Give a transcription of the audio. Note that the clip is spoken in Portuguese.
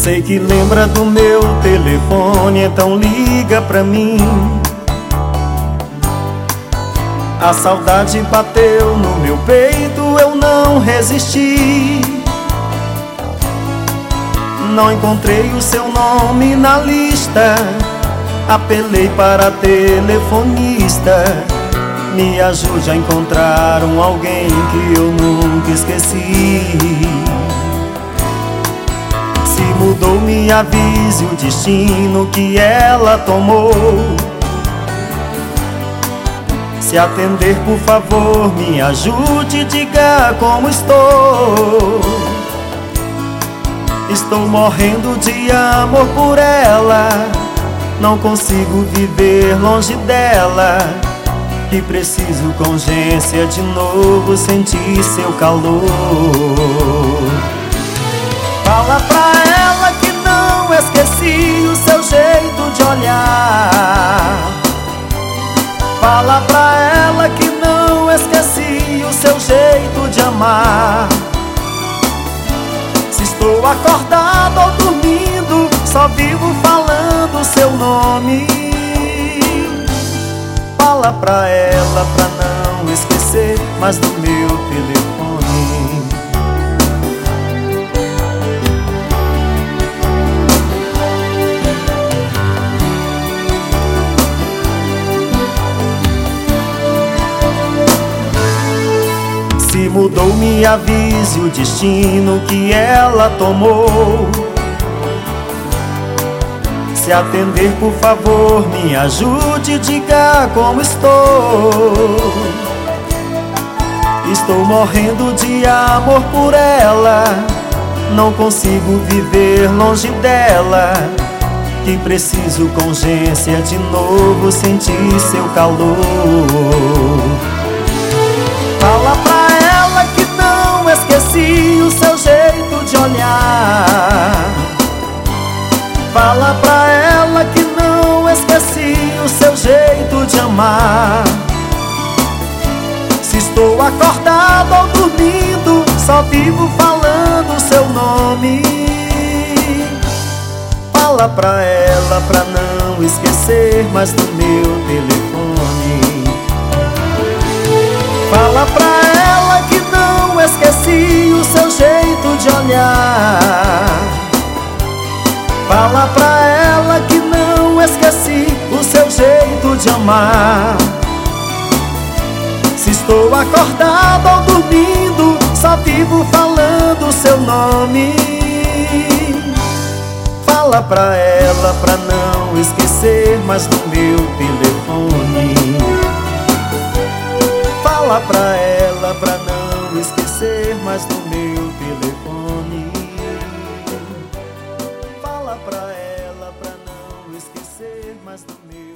Sei que lembra do meu telefone, então liga pra mim. A saudade bateu no meu peito, eu não resisti. Não encontrei o seu nome na lista, apelei para a telefonista. Me ajude a encontrar alguém que eu nunca esqueci. Se mudou, me avise o destino que ela tomou. Se atender, por favor, me ajude, diga como estou. Estou morrendo de amor por ela, não consigo viver longe dela, e preciso com urgência de novo sentir seu calor. Fala pra ela que não esqueci o seu jeito de olhar. Fala pra ela que não esqueci o seu jeito de amar. Se estou acordado ou dormindo, só vivo falando seu nome. Fala pra ela pra não esquecer mais do meu telefone. Se mudou, me avise o destino que ela tomou. Se atender, por favor, me ajude, diga como estou. Estou morrendo de amor por ela, não consigo viver longe dela, que preciso com urgência de novo sentir seu calor. Fala pra ela que não esqueci o seu jeito de olhar. Fala pra ela que não esqueci o seu jeito de amar. Se estou acordado ou dormindo, só vivo falando seu nome. Fala pra ela pra não esquecer mais do meu telefone. Fala pra ela que não esqueci o seu jeito de olhar. Fala pra ela que não esqueci o seu jeito de amar. Se estou acordado ou dormindo, só vivo falando seu nome. Fala pra ela pra não esquecer mais do meu telefone. Fala pra ela pra não esquecer mais do meu telefone. Fala pra ela pra não esquecer mais do meu